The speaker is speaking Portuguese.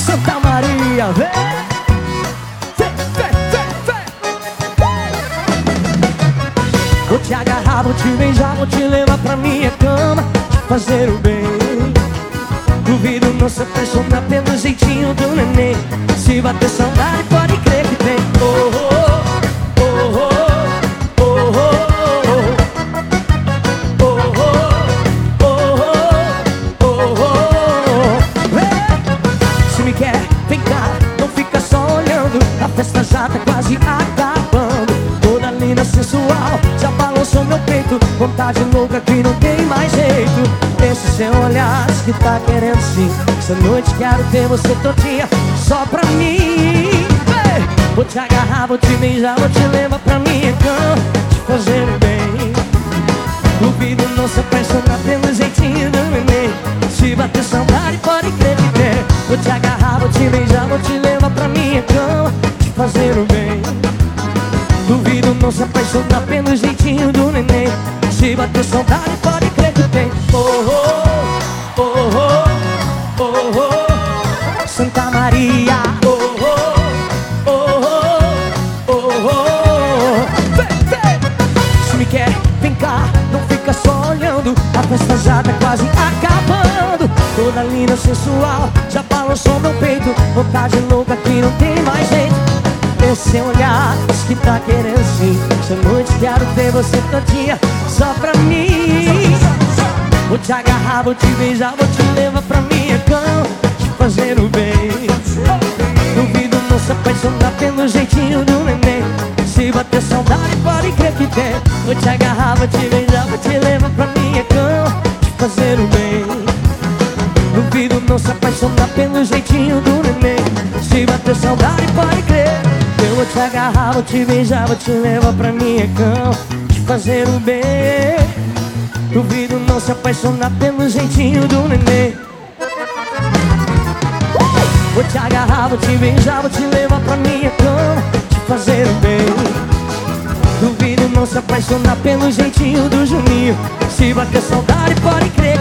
Santa Maria, vem. Vou te agarrar, vou te beijar, vou te levar pra minha cama, te fazer o bem. Duvido não se apaixonar pelo jeitinho do neném. Se bater saudade, pode crer que tem. Oh, oh, oh, oh, oh, oh, oh, oh, oh, oh. Se me quer, vem cá, não fica só olhando. A festa já tá quase acabando. Toda linda, sensual, já balançou meu peito. Vontade louca que não tem mais jeito. Esse seu olhar diz que tá querendo sim. Essa noite quero ter você todinha só pra mim. Vou te agarrar, vou te beijar, vou te levar pra minha cama, te fazer o bem. Duvido não se apaixonar pelo jeitinho do neném. Se bater saudade, pode crer que tem. Vou te agarrar, vou te beijar, vou te levar pra minha cama, te fazer o bem. Duvido não se apaixonar pelo jeitinho do neném. Se bater saudade, pode crer que tem. Oh, oh, oh, oh, oh, oh. Santa Maria. Oh, oh, oh, oh, oh, oh. Vem, vem. Se me quer, vem cá, não fica só olhando. A festa já tá quase acabando. Toda linda, sensual, já balançou meu peito. Vontade louca que não tem mais jeito. Esse seu olhar diz que tá querendo sim. Essa noite quero ter você todinha só pra mim. Vou te agarrar, vou te beijar, vou te levar pra minha cama, te fazer o bem. Duvido não se apaixonar pelo jeitinho do neném. Se bater saudade, pode crer que tem. Vou te agarrar, vou te beijar, vou te levar pra minha cama, te fazer o bem. Duvido não se apaixonar pelo jeitinho do neném. Se bater saudade, pode crer. Eu vou te agarrar, vou te beijar, vou te levar pra minha cama, te fazer o bem. Duvido não se apaixonar pelo jeitinho do neném. Vou te agarrar, vou te beijar, vou te levar pra minha cama, te fazer o bem. Duvido não se apaixonar pelo jeitinho do Juninho. Se bater saudade, pode crer